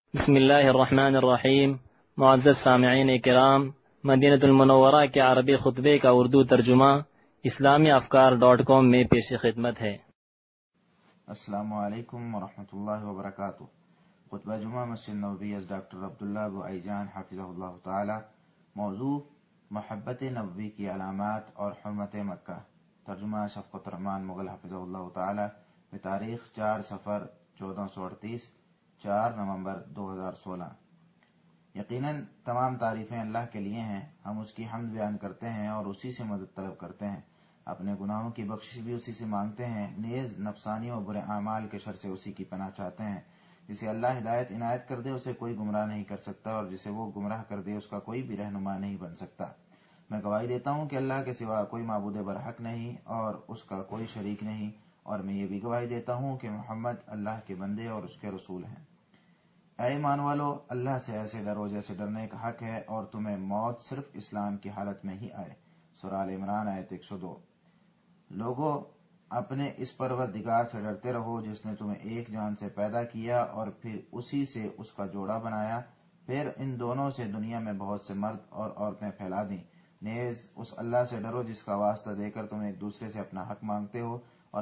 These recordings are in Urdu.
بسم اللہ الرحمن الرحیم۔ معزز سامعین کرام، مدینہ المنورہ کے عربی خطبے کا اردو ترجمہ اسلامی افکار.com میں پیش خدمت ہے۔ السلام علیکم ورحمۃ اللہ وبرکاتہ۔ خطبہ جمعہ مسجد نبوی از ڈاکٹر عبداللہ بوئی جان حفظہ اللہ تعالی۔ موضوع محبت نبوی کی علامات اور حرمت مکہ۔ ترجمہ شفقت الرحمان مغل حفظہ اللہ تعالی۔ بتاریخ 4 صفر 1438، 4 نومبر 2016۔ یقیناً تمام تعریفیں اللہ کے لیے ہیں۔ ہم اس کی حمد بیان کرتے ہیں اور اسی سے مدد طلب کرتے ہیں۔ اپنے گناہوں کی بخشش بھی اسی سے مانگتے ہیں، نیز نفسانی و برے اعمال کے شر سے اسی کی پناہ چاہتے ہیں۔ جسے اللہ ہدایت عنایت کر دے اسے کوئی گمراہ نہیں کر سکتا، اور جسے وہ گمراہ کر دے اس کا کوئی بھی رہنما نہیں بن سکتا۔ میں گواہی دیتا ہوں کہ اللہ کے سوا کوئی معبود برحق نہیں اور اس کا کوئی شریک نہیں، اور میں یہ بھی گواہی دیتا ہوں کہ محمد اللہ کے بندے اور اس کے رسول ہیں۔ اے ایمان والو، اللہ سے ایسے ڈرو جیسے ڈرنے کا حق ہے، اور تمہیں موت صرف اسلام کی حالت میں ہی آئے۔ سورہ آل عمران آیت 102۔ لوگو، اپنے اس پروردگار سے ڈرتے رہو جس نے تمہیں ایک جان سے پیدا کیا اور پھر اسی سے اس کا جوڑا بنایا، پھر ان دونوں سے دنیا میں بہت سے مرد اور عورتیں پھیلا دیں۔ نیز اس اللہ سے ڈرو جس کا واسطہ دے کر تم ایک دوسرے سے اپنا حق مانگتے ہو، اور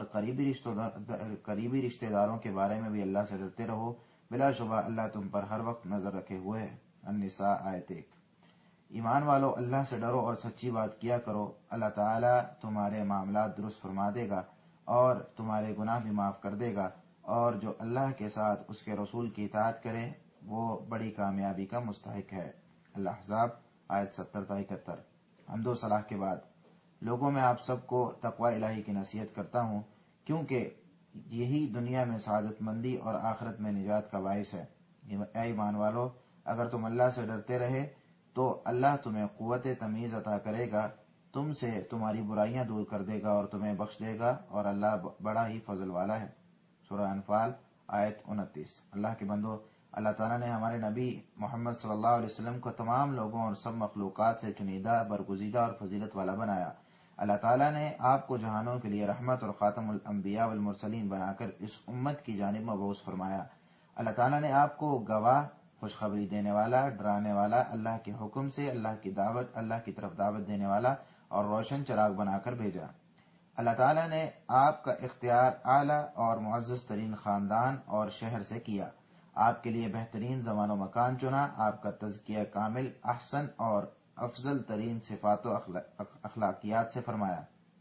قریبی رشتہ داروں کے بارے میں بھی اللہ سے ڈرتے رہو۔ بلا شبہ اللہ تم پر ہر وقت نظر رکھے ہوئے ہے۔ النساء آیت 1۔ ایمان والو، اللہ سے ڈرو اور سچی بات کیا کرو، اللہ تعالیٰ تمہارے معاملات درست فرما دے گا اور تمہارے گناہ بھی معاف کر دے گا، اور جو اللہ کے ساتھ اس کے رسول کی اطاعت کرے وہ بڑی کامیابی کا مستحق ہے۔ الاحزاب آیت 70-71۔ حمد و صلاح کے بعد لوگوں میں آپ سب کو تقوی الہی کی نصیحت کرتا ہوں، کیونکہ یہی دنیا میں سعادت مندی اور آخرت میں نجات کا باعث ہے۔ اے ایمان والو، اگر تم اللہ سے ڈرتے رہے تو اللہ تمہیں قوت تمیز عطا کرے گا، تم سے تمہاری برائیاں دور کر دے گا اور تمہیں بخش دے گا، اور اللہ بڑا ہی فضل والا ہے۔ سورہ انفال آیت 29۔ اللہ کے بندو، اللہ تعالیٰ نے ہمارے نبی محمد صلی اللہ علیہ وسلم کو تمام لوگوں اور سب مخلوقات سے چنیدہ، برگزیدہ اور فضیلت والا بنایا۔ اللہ تعالیٰ نے آپ کو جہانوں کے لیے رحمت اور خاتم الانبیاء والمرسلین بنا کر اس امت کی جانب مبعوث فرمایا۔ اللہ تعالیٰ نے آپ کو گواہ، خوشخبری دینے والا، ڈرانے والا، اللہ کے حکم سے اللہ کی طرف دعوت دینے والا اور روشن چراغ بنا کر بھیجا۔ اللہ تعالیٰ نے آپ کا اختیار اعلیٰ اور معزز ترین خاندان اور شہر سے کیا، آپ کے لیے بہترین زمان و مکان چنا، آپ کا تزکیہ کامل، احسن اور افضل ترین صفات و اخلاقیات سے فرمایا۔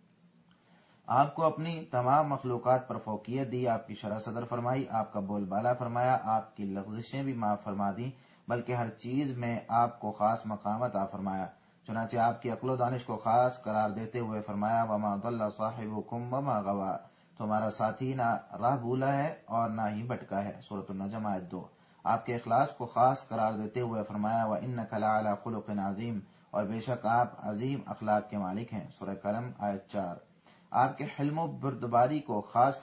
آپ کو اپنی تمام مخلوقات پر فوقیت دی، آپ کی شرح صدر فرمائی، آپ کا بول بالا فرمایا، آپ کی لغزشیں بھی معاف فرما دیں، بلکہ ہر چیز میں آپ کو خاص مقام عطا فرمایا۔ چنانچہ آپ کی عقل و دانش کو خاص قرار دیتے ہوئے فرمایا، وما ضل صاحبکم وما غوی، تمہارا ساتھی نہ راہ بھولا ہے اور نہ ہی بھٹکا ہے۔ سورۃ النجم آیت 2۔ آپ کے اخلاص کو خاص قرار دیتے ہوئے فرمایا، وانک لعلی خلق عظیم، اور بے شک آپ عظیم اخلاق کے مالک ہیں۔ سورہ قلم آیت 4۔ آپ کے حلم و بردباری کو خاص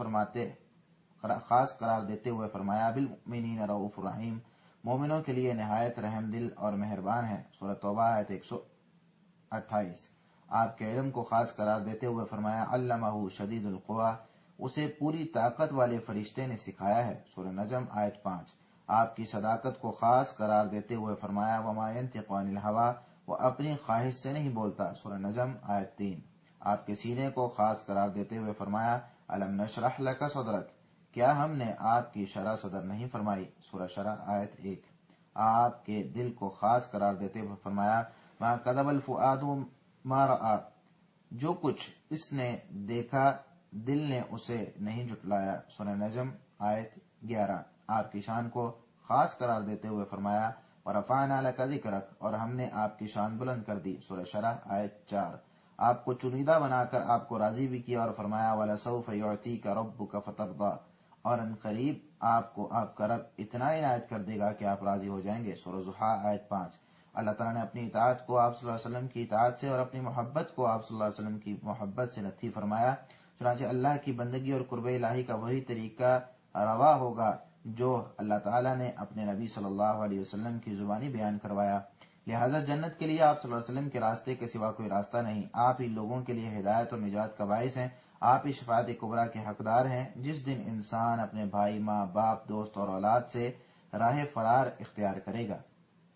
قرار دیتے ہوئے فرمایا، بالمؤمنین رؤوف رحیم، مومنوں کے لیے نہایت رحم دل اور مہربان ہے۔ سورۃ توبہ آیت 128۔ آپ کے علم کو خاص قرار دیتے ہوئے فرمایا، علمہ شدید القویٰ، اسے پوری طاقت والے فرشتے نے سکھایا ہے۔ سورہ نجم آیت 5۔ آپ کی صداقت کو خاص قرار دیتے ہوئے فرمایا، وما ینطق عن الہویٰ، وہ اپنی خواہش سے نہیں بولتا۔ سورہ نجم آیت 3۔ آپ کے سینے کو خاص قرار دیتے ہوئے فرمایا، الم نشرح لک صدرک، کیا ہم نے آپ کی شرح صدر نہیں فرمائی۔ سورہ شرح آیت 1۔ آپ کے دل کو خاص قرار دیتے ہوئے فرمایا، ما کذب الفؤاد ما رأى، جو کچھ اس نے دیکھا دل نے اسے نہیں جھٹلایا۔ سورہ نجم آیت 11۔ آپ کی شان کو خاص قرار دیتے ہوئے فرمایا، ورفعنا لک ذکرک، اور ہم نے آپ کی شان بلند کر دی۔ سورہ شرح آیت 4۔ آپ کو چنیدہ بنا کر آپ کو راضی بھی کیا اور فرمایا، وَلَسَوْفَ يُعْطِيكَ رَبُّكَ فَتَرْضَىٰ، اور ان قریب آپ کو آپ کا رب اتنا عنایت کر دے گا کہ آپ راضی ہو جائیں گے۔ سورہ ضحیٰ آیت 5۔ اللہ تعالیٰ نے اپنی اطاعت کو آپ صلی اللہ علیہ وسلم کی اطاعت سے اور اپنی محبت کو آپ صلی اللہ علیہ وسلم کی محبت سے نتھی فرمایا۔ چنانچہ اللہ کی بندگی اور قرب الہی کا وہی طریقہ روا ہوگا جو اللہ تعالیٰ نے اپنے نبی صلی اللہ علیہ وسلم کی زبانی بیان کروایا۔ لہذا جنت کے لیے آپ صلی اللہ علیہ وسلم کے راستے کے سوا کوئی راستہ نہیں۔ آپ ہی لوگوں کے لیے ہدایت اور نجات کا باعث ہیں، آپ ہی شفاعت کبریٰ کے حقدار ہیں۔ جس دن انسان اپنے بھائی، ماں، باپ، دوست اور اولاد سے راہ فرار اختیار کرے گا۔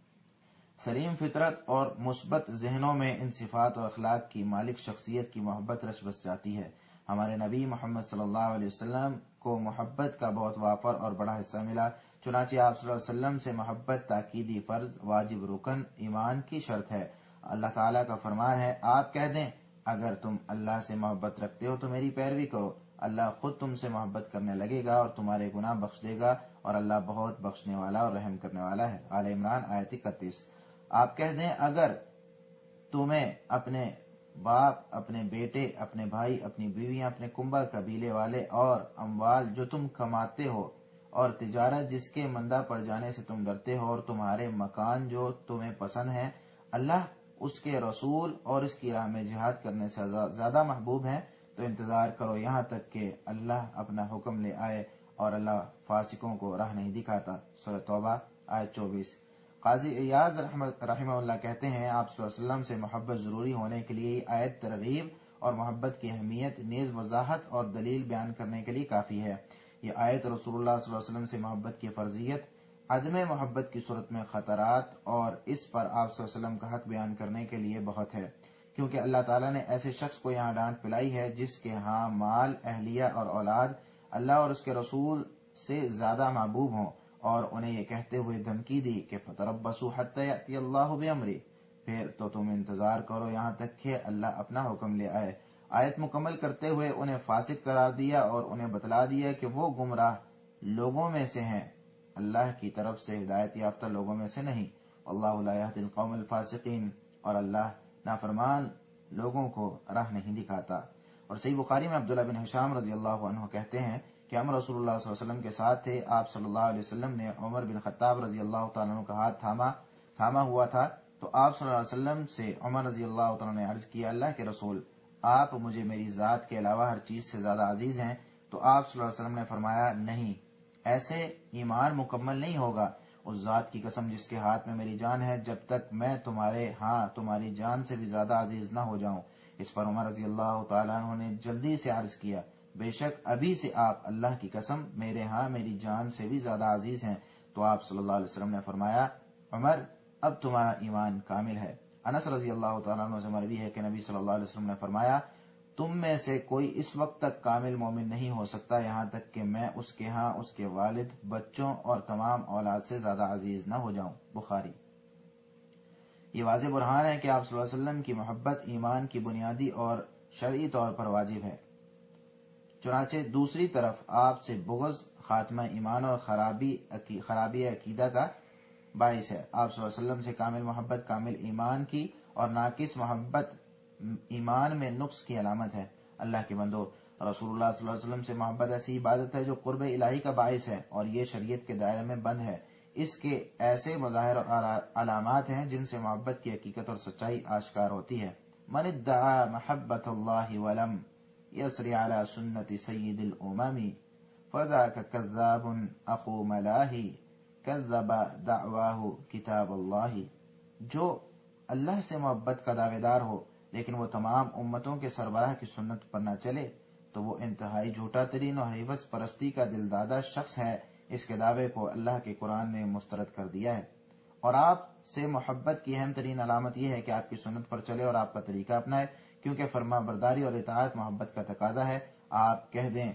سلیم فطرت اور مثبت ذہنوں میں ان صفات اور اخلاق کی مالک شخصیت کی محبت رچ بس جاتی ہے۔ ہمارے نبی محمد صلی اللہ علیہ وسلم کو محبت کا بہت وافر اور بڑا حصہ ملا، چنانچہ آپ صلی اللہ علیہ وسلم سے محبت تاکیدی فرض، واجب، رکن، ایمان کی شرط ہے۔ اللہ تعالیٰ کا فرمان ہے، آپ کہہ دیں اگر تم اللہ سے محبت رکھتے ہو تو میری پیروی کرو، اللہ خود تم سے محبت کرنے لگے گا اور تمہارے گناہ بخش دے گا، اور اللہ بہت بخشنے والا اور رحم کرنے والا ہے۔ آل عمران آیت 31۔ آپ کہہ دیں اگر تمہیں اپنے باپ، اپنے بیٹے، اپنے بھائی، اپنی بیویاں، اپنے کنبہ قبیلے والے اور اموال جو تم کماتے ہو اور تجارت جس کے مندہ پڑ جانے سے تم ڈرتے ہو اور تمہارے مکان جو تمہیں پسند ہیں، اللہ اس کے رسول اور اس کی راہ میں جہاد کرنے سے زیادہ محبوب ہیں، تو انتظار کرو یہاں تک کہ اللہ اپنا حکم لے آئے، اور اللہ فاسقوں کو راہ نہیں دکھاتا۔ سورۃ توبہ آیت 24۔ قاضی ایاز رحمہ اللہ کہتے ہیں، آپ صلی اللہ علیہ وسلم سے محبت ضروری ہونے کے لیے یہ آیت ترغیب اور محبت کی اہمیت نیز وضاحت اور دلیل بیان کرنے کے لیے کافی ہے۔ یہ آیت رسول اللہ صلی اللہ علیہ وسلم سے محبت کی فرضیت، عدم محبت کی صورت میں خطرات اور اس پر آپ صلی اللہ علیہ وسلم کا حق بیان کرنے کے لیے بہت ہے، کیونکہ اللہ تعالیٰ نے ایسے شخص کو یہاں ڈانٹ پلائی ہے جس کے ہاں مال، اہلیہ اور اولاد اللہ اور اس کے رسول سے زیادہ محبوب ہوں، اور انہیں یہ کہتے ہوئے دھمکی دی کہ فَتَرَبَّصُوا حَتَّى يَأْتِيَ اللَّهُ بِأَمْرِهِ، پھر تو تم انتظار کرو یہاں تک کہ اللہ اپنا حکم لے آئے۔ آیت مکمل کرتے ہوئے انہیں فاسق قرار دیا اور انہیں بتلا دیا کہ وہ گمراہ لوگوں میں سے ہیں، اللہ کی طرف سے ہدایت یافتہ لوگوں میں سے نہیں۔ واللہ لا يهدي القوم الفاسقین، اور اللہ نافرمان لوگوں کو راہ نہیں دکھاتا۔ اور صحیح بخاری میں عبداللہ بن ہشام رضی اللہ عنہ کہتے ہیں کہ ہم رسول اللہ صلی اللہ علیہ وسلم کے ساتھ تھے، آپ صلی اللہ علیہ وسلم نے عمر بن خطاب رضی اللہ تعالیٰ عنہ کا ہاتھ تھاما ہوا تھا، تو آپ صلی اللہ علیہ وسلم سے عمر رضی اللہ تعالیٰ نے عرض کیا، اللہ کے رسول، آپ مجھے میری ذات کے علاوہ ہر چیز سے زیادہ عزیز ہیں؟ تو آپ صلی اللہ علیہ وسلم نے فرمایا، نہیں، ایسے ایمان مکمل نہیں ہوگا، اس ذات کی قسم جس کے ہاتھ میں میری جان ہے، جب تک میں تمہارے ہاں تمہاری جان سے بھی زیادہ عزیز نہ ہو جاؤں۔ اس پر عمر رضی اللہ تعالیٰ عنہ نے جلدی سے عرض کیا، بے شک ابھی سے آپ اللہ کی قسم میرے ہاں میری جان سے بھی زیادہ عزیز ہیں۔ تو آپ صلی اللہ علیہ وسلم نے فرمایا، عمر، اب تمہارا ایمان کامل ہے۔ انس رضی اللہ تعالیٰ عنہ سے مروی ہے کہ نبی صلی اللہ علیہ وسلم نے فرمایا، تم میں سے کوئی اس وقت تک کامل مومن نہیں ہو سکتا یہاں تک کہ میں اس کے ہاں اس کے والد، بچوں اور تمام اولاد سے زیادہ عزیز نہ ہو جاؤں۔ بخاری۔ یہ واضح برہان ہے کہ آپ صلی اللہ علیہ وسلم کی محبت ایمان کی بنیادی اور شرعی طور پر واجب ہے، چنانچہ دوسری طرف آپ سے بغض خاتمہ ایمان اور خرابی عقیدہ کا باعث ہے۔ آپ صلی اللہ علیہ وسلم سے کامل محبت کامل ایمان کی اور ناقص محبت ایمان میں نقص کی علامت ہے۔ اللہ کے بندو، رسول اللہ صلی اللہ علیہ وسلم سے محبت ایسی عبادت ہے جو قرب الہی کا باعث ہے، اور یہ شریعت کے دائرے میں بند ہے۔ اس کے ایسے مظاہر اور علامات ہیں جن سے محبت کی حقیقت اور سچائی آشکار ہوتی ہے۔ من ادعا محبت اللہ ولم یسری علی سنت سید الامم فذاک کذاب اخو ملاہی کذب دعواہ کتاب اللہ۔ جو اللہ سے محبت کا دعوے دار ہو لیکن وہ تمام امتوں کے سربراہ کی سنت پر نہ چلے تو وہ انتہائی جھوٹا ترین اور حیوث پرستی کا دلدادہ شخص ہے۔ اس کے دعوے کو اللہ کے قرآن نے مسترد کر دیا ہے۔ اور آپ سے محبت کی اہم ترین علامت یہ ہے کہ آپ کی سنت پر چلے اور آپ کا طریقہ اپنائے، کیونکہ فرما برداری اور اطاعت محبت کا تقاضا ہے۔ آپ کہہ دیں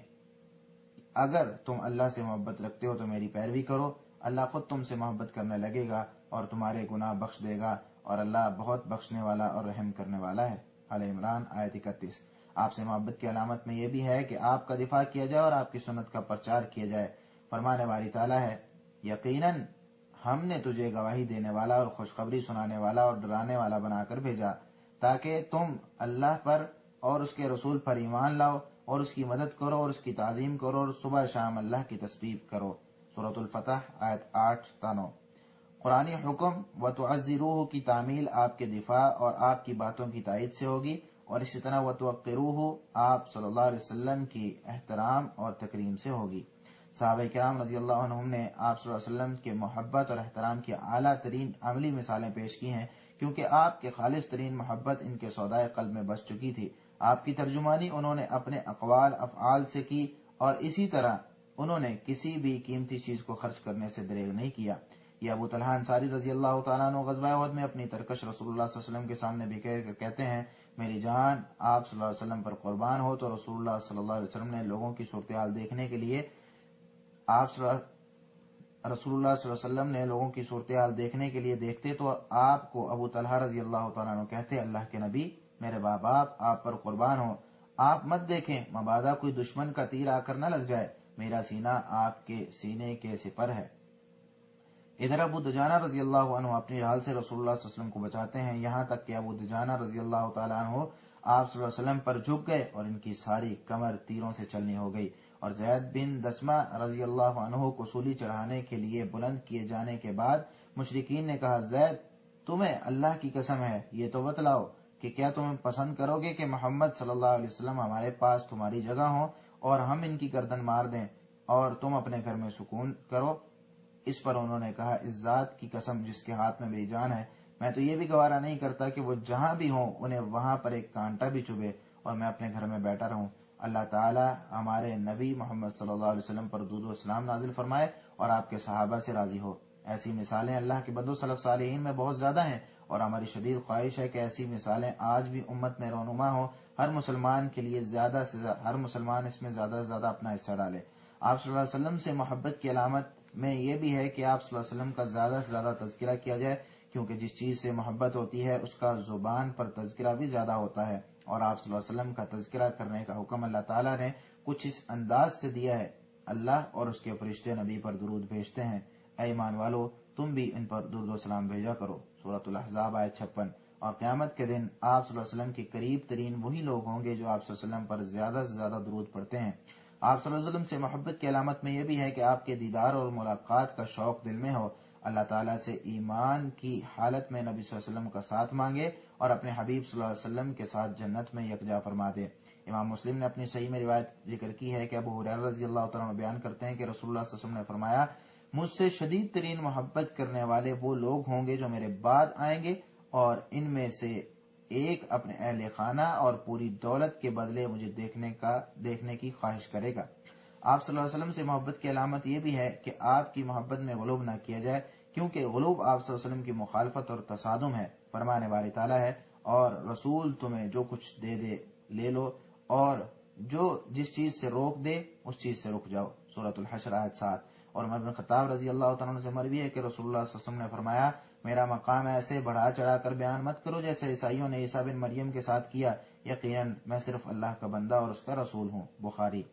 اگر تم اللہ سے محبت رکھتے ہو تو میری پیروی کرو، اللہ خود تم سے محبت کرنے لگے گا اور تمہارے گناہ بخش دے گا، اور اللہ بہت بخشنے والا اور رحم کرنے والا ہے۔ آل عمران آیت 31۔ آپ سے محبت کی علامت میں یہ بھی ہے کہ آپ کا دفاع کیا جائے اور آپ کی سنت کا پرچار کیا جائے۔ فرمانے والی تعالیٰ ہے، یقیناً ہم نے تجھے گواہی دینے والا اور خوشخبری سنانے والا اور ڈرانے والا بنا کر بھیجا تاکہ تم اللہ پر اور اس کے رسول پر ایمان لاؤ اور اس کی مدد کرو اور اس کی تعظیم کرو اور صبح شام اللہ کی تسبیح کرو۔ سورۃ الفتح آیت 8-9۔ قرآنی حکم وتعزروہ کی تعمیل آپ کے دفاع اور آپ کی باتوں کی تائید سے ہوگی، اور اسی طرح وتوقروہ آپ صلی اللہ علیہ وسلم کی احترام اور تکریم سے ہوگی۔ صحابہ کرام رضی اللہ عنہم نے آپ صلی اللہ علیہ وسلم کے محبت اور احترام کی اعلیٰ ترین عملی مثالیں پیش کی ہیں، کیونکہ آپ کے خالص ترین محبت ان کے سودائے قلب میں بس چکی تھی۔ آپ کی ترجمانی انہوں نے اپنے اقوال افعال سے کی، اور اسی طرح انہوں نے کسی بھی قیمتی چیز کو خرچ کرنے سے دریغ نہیں کیا۔ یہ ابو طلحہ انصاری رضی اللہ تعالیٰ عنہ غزوہ احد میں اپنی ترکش رسول اللہ صلی اللہ علیہ وسلم کے سامنے بکھیر کر کہتے ہیں، میری جان آپ صلی اللہ علیہ وسلم پر قربان ہو، تو رسول اللہ صلی اللہ علیہ وسلم نے لوگوں کی صورتحال دیکھنے کے لیے رسول اللہ صلی اللہ علیہ وسلم نے لوگوں کی صورتحال دیکھنے کے لیے دیکھتے تو آپ کو ابو طلحہ رضی اللہ تعالیٰ عنہ کہتے، اللہ کے نبی میرے ماں باپ آپ پر قربان ہو، آپ مت دیکھیں مبادا کوئی دشمن کا تیر آ کر نہ لگ جائے، میرا سینہ آپ کے سینے کے سپر ہے۔ ادھر ابو دجانہ رضی اللہ عنہ اپنی ڈھال سے رسول اللہ صلی اللہ علیہ وسلم کو بچاتے ہیں، یہاں تک کہ ابو دجانہ رضی اللہ تعالیٰ عنہ آپ صلی اللہ علیہ وسلم پر جھک گئے اور ان کی ساری کمر تیروں سے چلنی ہو گئی۔ اور زید بن دسمہ رضی اللہ عنہ کو سولی چڑھانے کے لیے بلند کیے جانے کے بعد مشرکین نے کہا، زید تمہیں اللہ کی قسم ہے یہ تو بتلاؤ کہ کیا تم پسند کرو گے کہ محمد صلی اللہ علیہ وسلم ہمارے پاس تمہاری جگہ ہوں اور ہم ان کی گردن مار دیں اور تم اپنے گھر میں سکون کرو؟ اس پر انہوں نے کہا، اس ذات کی قسم جس کے ہاتھ میں میری جان ہے، میں تو یہ بھی گوارا نہیں کرتا کہ وہ جہاں بھی ہوں انہیں وہاں پر ایک کانٹا بھی چبھے اور میں اپنے گھر میں بیٹھا رہوں۔ اللہ تعالی ہمارے نبی محمد صلی اللہ علیہ وسلم پر درود و سلام نازل فرمائے اور آپ کے صحابہ سے راضی ہو۔ ایسی مثالیں اللہ کے بندو سلف صالحین میں بہت زیادہ ہیں اور ہماری شدید خواہش ہے کہ ایسی مثالیں آج بھی امت میں رونما ہوں، ہر مسلمان کے لیے زیادہ سے زیادہ، ہر مسلمان اس میں زیادہ سے زیادہ اپنا حصہ ڈالے۔ آپ صلی اللہ علیہ وسلم سے محبت کی علامت میں یہ بھی ہے کہ آپ صلی اللہ علیہ وسلم کا زیادہ سے زیادہ تذکرہ کیا جائے، کیونکہ جس چیز سے محبت ہوتی ہے اس کا زبان پر تذکرہ بھی زیادہ ہوتا ہے، اور آپ صلی اللہ علیہ وسلم کا تذکرہ کرنے کا حکم اللہ تعالیٰ نے کچھ اس انداز سے دیا ہے، اللہ اور اس کے فرشتے نبی پر درود بھیجتے ہیں، اے ایمان والو تم بھی ان پر درود و سلام بھیجا کرو، سورۃ الاحزاب آیت 56۔ اور قیامت کے دن آپ صلی اللہ علیہ وسلم کے قریب ترین وہی لوگ ہوں گے جو آپ صلی اللہ علیہ وسلم پر زیادہ سے زیادہ درود پڑھتے ہیں۔ آپ صلی اللہ علیہ وسلم سے محبت کی علامت میں یہ بھی ہے کہ آپ کے دیدار اور ملاقات کا شوق دل میں ہو، اللہ تعالیٰ سے ایمان کی حالت میں نبی صلی اللہ علیہ وسلم کا ساتھ مانگے اور اپنے حبیب صلی اللہ علیہ وسلم کے ساتھ جنت میں یکجا فرما دے۔ امام مسلم نے اپنی صحیح میں روایت ذکر کی ہے کہ ابو ہریرہ رضی اللہ تعالیٰ عنہ بیان کرتے ہیں کہ رسول اللہ صلی اللہ علیہ وسلم نے فرمایا، مجھ سے شدید ترین محبت کرنے والے وہ لوگ ہوں گے جو میرے بعد آئیں گے، اور ان میں سے ایک اپنے اہل خانہ اور پوری دولت کے بدلے مجھے دیکھنے کی خواہش کرے گا۔ آپ صلی اللہ علیہ وسلم سے محبت کی علامت یہ بھی ہے کہ آپ کی محبت میں غلوب نہ کیا جائے، کیونکہ غلوب آپ صلی اللہ علیہ وسلم کی مخالفت اور تصادم ہے۔ فرمانے والی تعالیٰ ہے، اور رسول تمہیں جو کچھ دے دے لے لو، اور جو جس چیز سے روک دے اس چیز سے رک جاؤ، سورۃ الحشر آیت 7۔ اور عمر بن خطاب رضی اللہ تعالیٰ عنہ سے مروی ہے کہ رسول اللہ صلی اللہ علیہ وسلم نے فرمایا، میرا مقام ایسے بڑھا چڑھا کر بیان مت کرو جیسے عیسائیوں نے عیسیٰ بن مریم کے ساتھ کیا، یقیناً میں صرف اللہ کا بندہ اور اس کا رسول ہوں، بخاری۔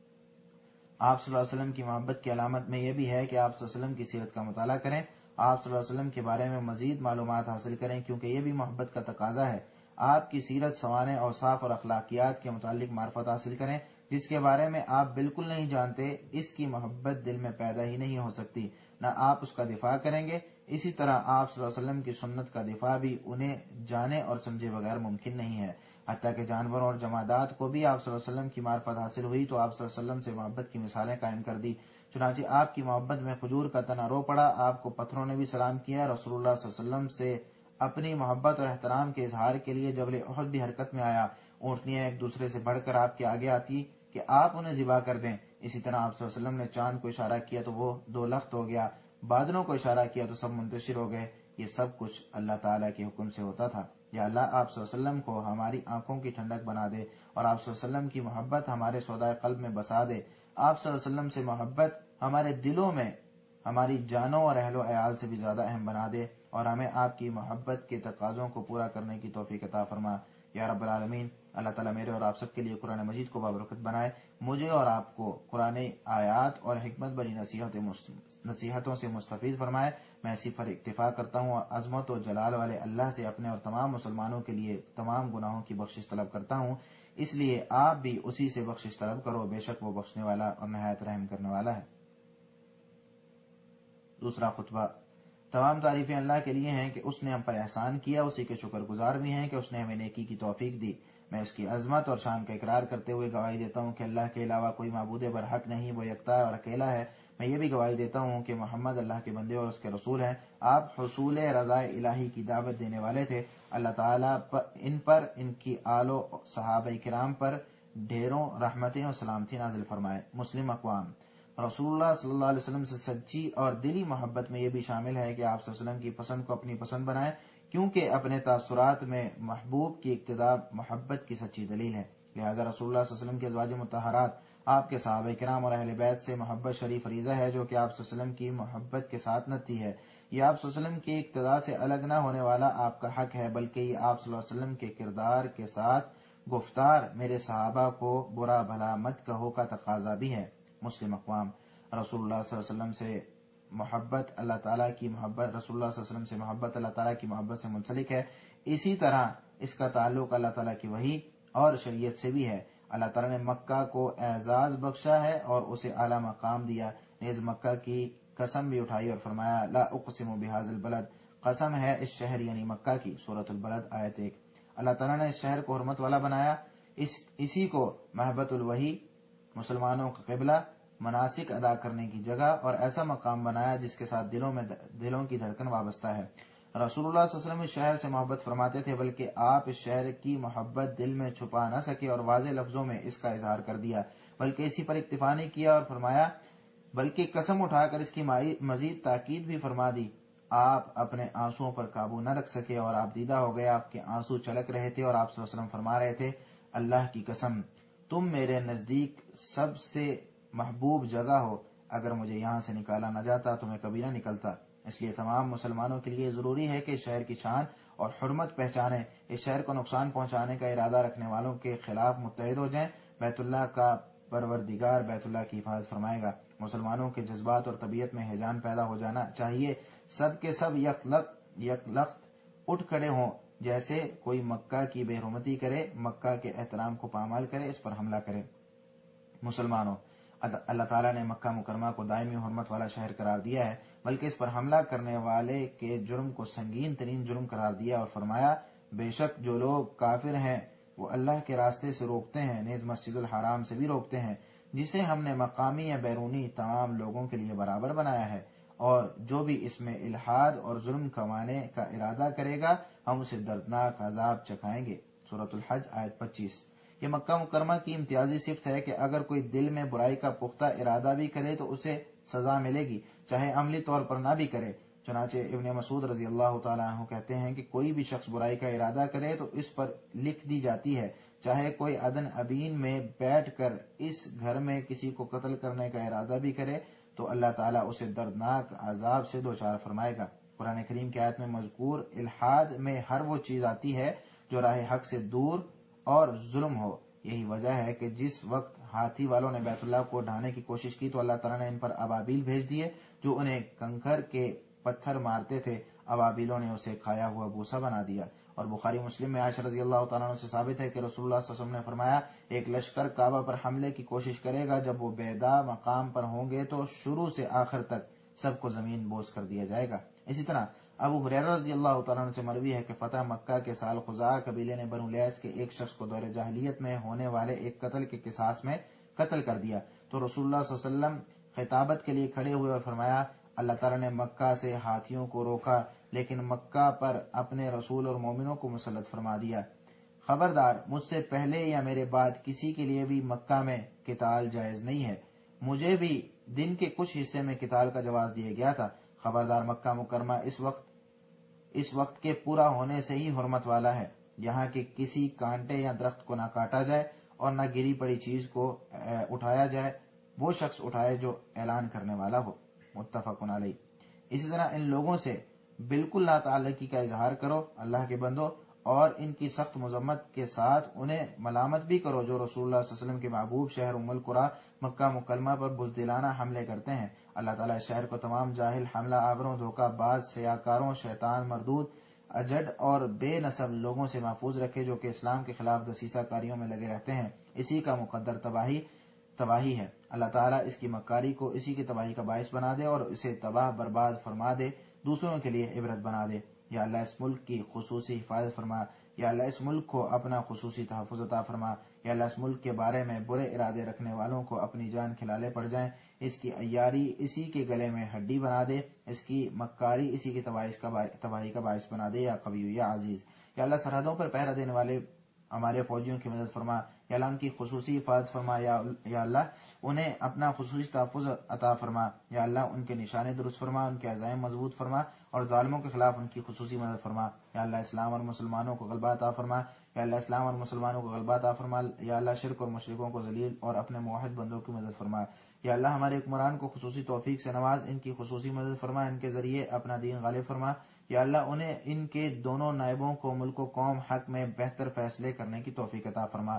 آپ صلی اللہ علیہ وسلم کی محبت کی علامت میں یہ بھی ہے کہ آپ صلی اللہ علیہ وسلم کی سیرت کا مطالعہ کریں، آپ صلی اللہ علیہ وسلم کے بارے میں مزید معلومات حاصل کریں، کیونکہ یہ بھی محبت کا تقاضا ہے۔ آپ کی سیرت، سوانح، اوصاف اور اخلاقیات کے متعلق معرفت حاصل کریں، جس کے بارے میں آپ بالکل نہیں جانتے، اس کی محبت دل میں پیدا ہی نہیں ہو سکتی، نہ آپ اس کا دفاع کریں گے۔ اسی طرح آپ صلی اللہ علیہ وسلم کی سنت کا دفاع بھی انہیں جانے اور سمجھے بغیر ممکن نہیں ہے۔ حتیٰ کہ جانوروں اور جمادات کو بھی آپ صلی اللہ علیہ وسلم کی معرفت حاصل ہوئی تو آپ صلی اللہ علیہ وسلم سے محبت کی مثالیں قائم کر دی، چنانچہ آپ کی محبت میں کھجور کا تنا رو پڑا، آپ کو پتھروں نے بھی سلام کیا۔ رسول اللہ صلی اللہ علیہ وسلم سے اپنی محبت اور احترام کے اظہار کے لیے جبل احد بھی حرکت میں آیا، اونٹنیاں ایک دوسرے سے بڑھ کر آپ کے آگے آتی کہ آپ انہیں ذبح کر دیں۔ اسی طرح آپ صلی اللہ علیہ وسلم نے چاند کو اشارہ کیا تو وہ دو لخت ہو گیا، بادلوں کو اشارہ کیا تو سب منتشر ہو گئے۔ یہ سب کچھ اللہ تعالیٰ کے حکم سے ہوتا تھا۔ یا اللہ آپ صلی اللہ علیہ وسلم کو ہماری آنکھوں کی ٹھنڈک بنا دے اور آپ صلی اللہ علیہ وسلم کی محبت ہمارے سودائے قلب میں بسا دے۔ آپ صلی اللہ علیہ وسلم سے محبت ہمارے دلوں میں ہماری جانوں اور اہل و عیال سے بھی زیادہ اہم بنا دے اور ہمیں آپ کی محبت کے تقاضوں کو پورا کرنے کی توفیق عطا فرما یا رب العالمین۔ اللہ تعالیٰ میرے اور آپ سب کے لیے قرآن مجید کو بابرکت بنائے، مجھے اور آپ کو قرآن آیات اور حکمت بری نصیحتوں سے مستفید فرمائے۔ میں اسی پر اکتفا کرتا ہوں اور عظمت و جلال والے اللہ سے اپنے اور تمام مسلمانوں کے لیے تمام گناہوں کی بخشش طلب کرتا ہوں، اس لیے آپ بھی اسی سے بخشش طلب کرو، بے شک وہ بخشنے والا اور نہایت رحم کرنے والا ہے۔ دوسرا خطبہ۔ تمام تعریفیں اللہ کے لیے ہیں کہ اس نے ہم پر احسان کیا، اسی کے شکر گزار بھی ہیں کہ اس نے ہمیں نیکی کی توفیق دی۔ میں اس کی عظمت اور شان کا اقرار کرتے ہوئے گواہی دیتا ہوں کہ اللہ کے علاوہ کوئی معبود برحق نہیں، وہ یکتا اور اکیلا ہے۔ میں یہ بھی گواہی دیتا ہوں کہ محمد اللہ کے بندے اور اس کے رسول ہیں۔ آپ حصول رضا الہی کی دعوت دینے والے تھے۔ اللہ تعالیٰ ان پر، ان کی آل و صحابہ کرام پر ڈھیروں رحمتیں اور سلامتی نازل فرمائے۔ مسلم اقوام۔ رسول اللہ صلی اللہ علیہ وسلم سے سچی اور دلی محبت میں یہ بھی شامل ہے کہ آپ صلی اللہ علیہ وسلم کی پسند کو اپنی پسند بنائیں، کیونکہ اپنے تاثرات میں محبوب کی اقتداء محبت کی سچی دلیل ہے۔ لہذا رسول اللہ صلی اللہ علیہ وسلم کے ازواج مطہرات، آپ کے صحابہ کرام اور اہل بیت سے محبت شریف فریضہ ہے، جو کہ آپ صلی اللہ علیہ وسلم کی محبت کے ساتھ نتی ہے۔ یہ آپ صلی اللہ علیہ وسلم کی اقتداء سے الگ نہ ہونے والا آپ کا حق ہے، بلکہ یہ آپ صلی اللہ علیہ وسلم کے کردار کے ساتھ گفتار میرے صحابہ کو برا بھلا مت کہو کا تقاضا بھی ہے۔ مسلم اقوام۔ رسول اللہ صلی اللہ علیہ وسلم سے محبت اللہ تعالیٰ کی محبت، رسول اللہ صلی اللہ علیہ وسلم سے محبت اللہ تعالیٰ کی محبت سے منسلک ہے، اسی طرح اس کا تعلق اللہ تعالیٰ کی وحی اور شریعت سے بھی ہے۔ اللہ تعالیٰ نے مکہ کو اعزاز بخشا ہے اور اسے اعلیٰ مقام دیا، نیز مکہ کی قسم بھی اٹھائی اور فرمایا لا اقسم بہذا البلد، قسم ہے اس شہر یعنی مکہ کی، سورۃ البلد آیت 1۔ اللہ تعالیٰ نے اس شہر کو حرمت والا بنایا، اسی کو محبت الوحی، مسلمانوں کا قبلہ، مناسک ادا کرنے کی جگہ اور ایسا مقام بنایا جس کے ساتھ دلوں کی دھڑکن وابستہ ہے۔ رسول اللہ صلی اللہ علیہ وسلم اس شہر سے محبت فرماتے تھے، بلکہ آپ اس شہر کی محبت دل میں چھپا نہ سکے اور واضح لفظوں میں اس کا اظہار کر دیا، بلکہ اسی پر اکتفا نہیں کیا اور فرمایا، بلکہ قسم اٹھا کر اس کی مزید تاکید بھی فرما دی۔ آپ اپنے آنسوؤں پر قابو نہ رکھ سکے اور آپ دیدہ ہو گئے، آپ کے آنسو چھلک رہے تھے اور آپ صلی اللہ علیہ وسلم فرما رہے تھے اللہ کی قسم تم میرے نزدیک سب سے محبوب جگہ ہو، اگر مجھے یہاں سے نکالا نہ جاتا تو میں کبھی نہ نکلتا۔ اس لیے تمام مسلمانوں کے لیے ضروری ہے کہ اس شہر کی شان اور حرمت پہچانیں، اس شہر کو نقصان پہنچانے کا ارادہ رکھنے والوں کے خلاف متحد ہو جائیں۔ بیت اللہ کا پروردگار بیت اللہ کی حفاظت فرمائے گا۔ مسلمانوں کے جذبات اور طبیعت میں ہیجان پیدا ہو جانا چاہیے، سب کے سب یک لخت اٹھ کھڑے ہوں، جیسے کوئی مکہ کی بے حرمتی کرے، مکہ کے احترام کو پامال کرے، اس پر حملہ کرے۔ مسلمانوں، اللہ تعالیٰ نے مکہ مکرمہ کو دائمی حرمت والا شہر قرار دیا ہے، بلکہ اس پر حملہ کرنے والے کے جرم کو سنگین ترین جرم قرار دیا اور فرمایا بے شک جو لوگ کافر ہیں وہ اللہ کے راستے سے روکتے ہیں، نیز مسجد الحرام سے بھی روکتے ہیں، جسے ہم نے مقامی یا بیرونی تمام لوگوں کے لیے برابر بنایا ہے، اور جو بھی اس میں الحاد اور ظلم کمانے کا ارادہ کرے گا ہم اسے دردناک عذاب چکھائیں گے۔ سورۃ الحج آیت 25۔ یہ مکہ مکرمہ کی امتیازی صفت ہے کہ اگر کوئی دل میں برائی کا پختہ ارادہ بھی کرے تو اسے سزا ملے گی، چاہے عملی طور پر نہ بھی کرے۔ چنانچہ ابن مسعود رضی اللہ تعالیٰ عنہ کہتے ہیں کہ کوئی بھی شخص برائی کا ارادہ کرے تو اس پر لکھ دی جاتی ہے، چاہے کوئی عدن ابین میں بیٹھ کر اس گھر میں کسی کو قتل کرنے کا ارادہ بھی کرے تو اللہ تعالیٰ اسے دردناک عذاب سے دوچار فرمائے گا۔ قرآن کریم کی آیت میں مذکور الحاد میں ہر وہ چیز آتی ہے جو راہ حق سے دور اور ظلم ہو۔ یہی وجہ ہے کہ جس وقت ہاتھی والوں نے بیت اللہ کو ڈھانے کی کوشش کی تو اللہ تعالیٰ نے ان پر ابابیل بھیج دیے جو انہیں کنکر کے پتھر مارتے تھے، ابابیلوں نے اسے کھایا ہوا بوسا بنا دیا۔ اور بخاری مسلم میں عائشہ رضی اللہ تعالیٰ عنہ سے ثابت ہے کہ رسول اللہ صلی اللہ علیہ وسلم نے فرمایا ایک لشکر کعبہ پر حملے کی کوشش کرے گا، جب وہ بیدا مقام پر ہوں گے تو شروع سے آخر تک سب کو زمین بوس کر دیا جائے گا۔ اسی طرح ابو ہریرہ رضی اللہ تعالیٰ عنہ سے مروی ہے کہ فتح مکہ کے سال خزاعہ قبیلے نے بنو لیث کے ایک شخص کو دور جاہلیت میں ہونے والے ایک قتل کے قصاص میں قتل کر دیا تو رسول اللہ صلی اللہ علیہ وسلم خطابت کے لیے کھڑے ہوئے اور فرمایا اللہ تعالیٰ نے مکہ سے ہاتھیوں کو روکا لیکن مکہ پر اپنے رسول اور مومنوں کو مسلط فرما دیا۔ خبردار، مجھ سے پہلے یا میرے بعد کسی کے لیے بھی مکہ میں قتال جائز نہیں ہے، مجھے بھی دن کے کچھ حصے میں قتال کا جواز دیا گیا تھا۔ خبردار، مکہ مکرمہ اس وقت کے پورا ہونے سے ہی حرمت والا ہے، یہاں کے کسی کانٹے یا درخت کو نہ کاٹا جائے اور نہ گری پڑی چیز کو اٹھایا جائے، وہ شخص اٹھائے جو اعلان کرنے والا ہو۔ متفق علیہ۔ اسی طرح ان لوگوں سے بالکل لا تعلقی کا اظہار کرو اللہ کے بندو، اور ان کی سخت مذمت کے ساتھ انہیں ملامت بھی کرو جو رسول اللہ صلی اللہ علیہ وسلم کے محبوب شہر ام القریٰ مکہ مکرمہ پر بزدلانہ حملے کرتے ہیں۔ اللہ تعالیٰ اس شہر کو تمام جاہل، حملہ آوروں، دھوکہ باز، سیاکاروں، شیطان مردود، اجڑ اور بے نسب لوگوں سے محفوظ رکھے جو کہ اسلام کے خلاف دسیسہ کاریوں میں لگے رہتے ہیں۔ اسی کا مقدر تباہی ہے۔ اللہ تعالیٰ اس کی مکاری کو اسی کی تباہی کا باعث بنا دے اور اسے تباہ برباد فرما دے، دوسروں کے لیے عبرت بنا دے۔ یا اللہ اس ملک کی خصوصی حفاظت فرما، یا اللہ اس ملک کو اپنا خصوصی تحفظ عطا فرما، یا اللہ اس ملک کے بارے میں برے ارادے رکھنے والوں کو اپنی جان کھلالے پڑ جائیں، اس کی عیاری اسی کے گلے میں ہڈی بنا دے، اس کی مکاری اسی کی تباہی کا باعث بنا دے، یا قوی یا عزیز۔ یا اللہ سرحدوں پر پہرا دینے والے ہمارے فوجیوں کی مدد فرما، یا اللہ ان کی خصوصی حفاظت فرما، یا اللہ انہیں اپنا خصوصی تحفظ عطا فرما، یا اللہ ان کے نشانے درست فرما، ان کے عزائم مضبوط فرما، اور ظالموں کے خلاف ان کی خصوصی مدد فرما، یا اللہ اسلام اور مسلمانوں کو غلبہ عطا فرما، یا اللہ اسلام اور مسلمانوں کو غلبہ عطا فرما، یا اللہ شرک اور مشرکوں کو ذلیل اور اپنے موحد بندوں کی مدد فرما، یا اللہ ہمارے حکمران کو خصوصی توفیق سے نواز، ان کی خصوصی مدد فرما، ان کے ذریعے اپنا دین غالب فرما، یا اللہ انہیں ان کے دونوں نائبوں کو ملک و قوم حق میں بہتر فیصلے کرنے کی توفیق عطا فرما،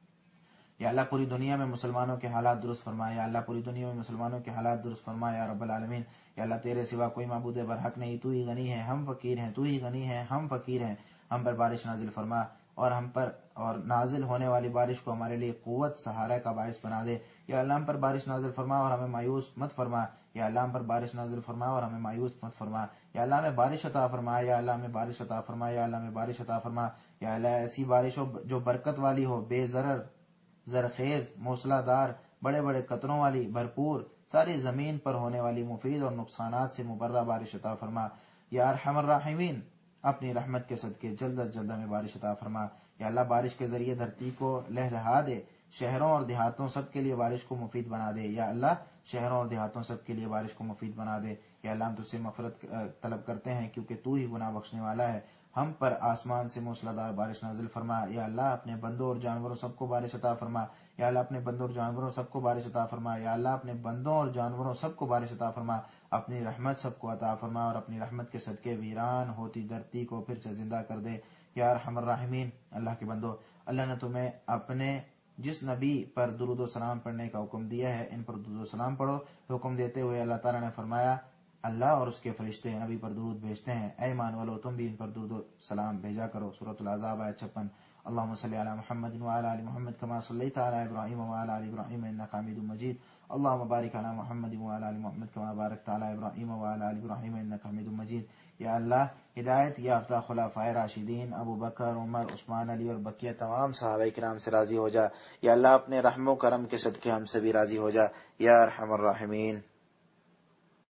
یا اللہ پوری دنیا میں مسلمانوں کے حالات درست فرما، یا اللہ پوری دنیا میں مسلمانوں کے حالات درست فرما یا رب العالمین، یا اللہ تیرے سوا کوئی معبود برحق نہیں، تو ہی غنی ہے ہم فقیر ہیں، تو ہی غنی ہے ہم فقیر ہیں، ہم پر بارش نازل فرما، اور ہم پر اور نازل ہونے والی بارش کو ہمارے لیے قوت سہارا کا باعث بنا دے، یا اللہ ہم پر بارش نازل فرما اور ہمیں مایوس مت فرما، یا اللہ ہم پر بارش نازل فرما اور ہمیں مایوس مت فرما، یا اللہ ہمیں بارش عطا فرما، یا اللہ ہمیں بارش عطا فرما، یا اللہ ہمیں بارش عطا فرما، یا اللہ ایسی بارش ہو جو برکت والی ہو، بے ضرر زرخیز موسلا دار، بڑے بڑے قطروں والی، بھرپور، ساری زمین پر ہونے والی مفید اور نقصانات سے مبرہ بارش عطا فرما، یا ارحم الراحمین اپنی رحمت کے صدقے جلد از جلد ہمیں بارش عطا فرما، یا اللہ بارش کے ذریعے دھرتی کو لہلہا دے، شہروں اور دیہاتوں سب کے لیے بارش کو مفید بنا دے، یا اللہ شہروں اور دیہاتوں سب کے لیے بارش کو مفید بنا دے، یا اللہ ہم تجھ سے مغفرت طلب کرتے ہیں کیونکہ تو ہی گناہ بخشنے والا ہے، ہم پر آسمان سے موسلادھار بارش نازل فرما، یا اللہ اپنے بندوں اور جانوروں سب کو بارش عطا فرما، یا اللہ اپنے بندوں اور جانوروں سب کو بارش عطا فرما، یا اللہ اپنے بندوں اور جانوروں سب کو بارش عطا فرما، اپنی رحمت سب کو عطا فرما، اور اپنی رحمت کے صدقے ویران ہوتی دھرتی کو پھر سے زندہ کر دے، یا ارحم الراحمین۔ اللہ کے بندو، اللہ نے تمہیں اپنے جس نبی پر درود و سلام پڑھنے کا حکم دیا ہے ان پر درود و سلام پڑھو، حکم دیتے ہوئے اللہ تعالیٰ نے فرمایا اللہ اور اس کے فرشتے نبی پر درود بھیجتے ہیں، اے ایمان والو تم بھی ان پر درود و سلام بھیجا کرو۔ سورۃ الاحزاب آیت 56۔ اللهم صل على محمد وعلى ال محمد كما صليت على ابراهيم وعلى ال ابراهيم انك حميد مجيد، اللهم بارك على محمد وعلى ال محمد كما باركت على ابراهيم وعلى ال ابراهيم انك حميد مجيد۔ یا اللہ ہدایت یافتہ خلفائے راشدین ابو بکر، عمر، عثمان، علی اور بقیہ تمام صحابہ کرام سے راضی ہو جا، یا اللہ اپنے رحم و کرم کے صدقے ہم سے بھی راضی ہو جا، یا ارحم الراحمین۔